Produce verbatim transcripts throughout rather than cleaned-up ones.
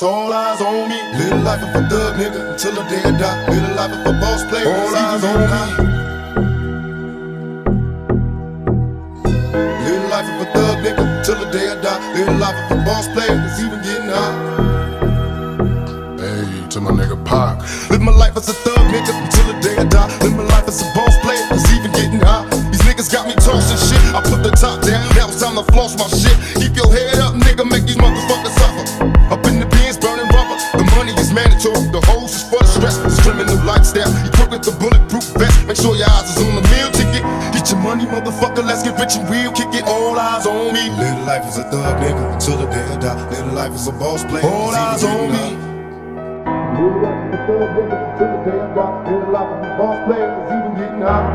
all eyes on me. Live life of a thug nigga until the day I die. Live life of a boss player, all eyes on me. Live life of a thug nigga until the day I die. Live life of a boss player, it's even getting high. Hey, to my nigga Pac. Live my life as a thug nigga until the day I die. Live my life as a boss player, it's even getting high. These niggas got me tossing shit. I put the top down, now it's time to floss my shit. Keep your head up, nigga, make these motherfuckers suffer. Up in the bins, burning rubber. The money is mandatory, the hose is for the stress. It's criminal lifestyle, you crook with the bulletproof vest. Make sure your eyes is on the meal ticket. Get your money, motherfucker, let's get rich and real. Kick it, all eyes on me. Live life as a thug nigga until the day I die. Live life as a boss player, all eyes on me. Live life as a thug nigga until the day I die. Live life as a boss player, it's even getting high.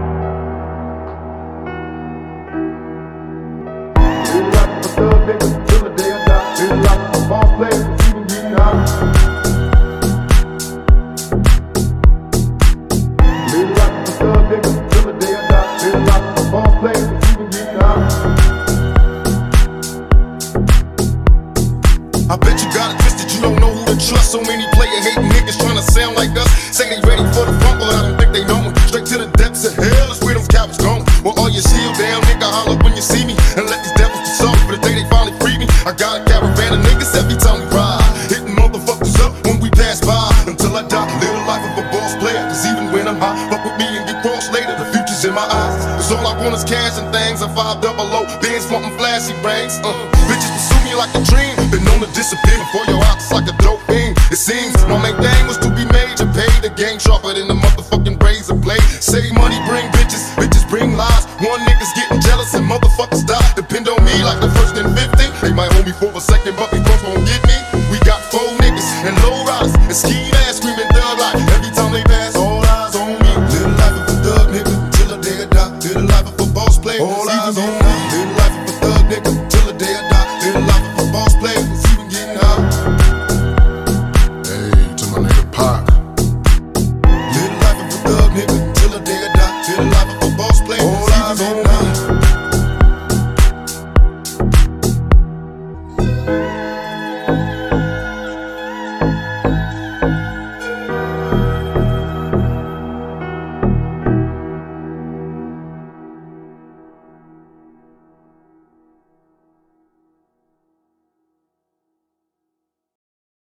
Live life as a thug nigga until the day I die. Live life as a boss player, it's even getting high. Live life as a thug nigga until the day I die. Live life as a boss player, it's even getting high. I bet you got it twisted, you don't know who to trust. So many player-hating niggas tryna sound like us. Say they ready for the front, but I don't think they know it. Straight to the depths of hell, that's where them cowards going. Well, all your shield down, nigga, holler when you see me. And let these devils be sorry for the day they finally free me. I got a caravan of niggas every time we ride, hitting motherfuckers up when we pass by. Until I die, live the life of a boss player. Cause even when I'm high, fuck with me and get crossed later. The future's in my eyes, cause all I want is cash and things. I'm five double O, bands wanting flashy rings. uh, Bitches pursue me like a dream. Been known to disappear before your eyes like a dope fiend. It seems my main thing was to be major, pay the game sharper than the motherfucking razor blade. Save money, bring bitches, bitches bring lies. One nigga's getting jealous and motherfuckers die. Depend on me like the first and fifty. They might hold me for a second, but they both gon' get me. We got four niggas and low riders and ski